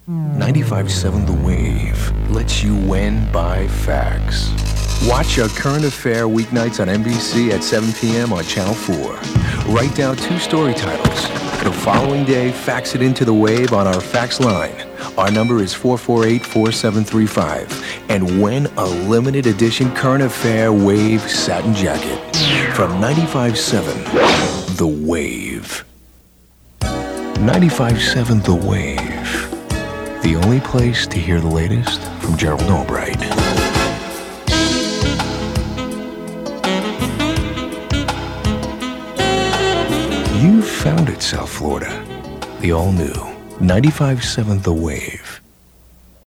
95.7 The Wave lets you win by facts. Watch A Current Affair weeknights on NBC at 7 p.m. on Channel 4. Write down 2 story titles. The following day, fax it into The Wave on our fax line. Our number is 448-4735. And win a limited edition Current Affair Wave satin jacket. From 95.7 The Wave. 95.7 The Wave. The only place to hear the latest from Gerald Albright. You found it, South Florida. The all-new 95.7 The Wave.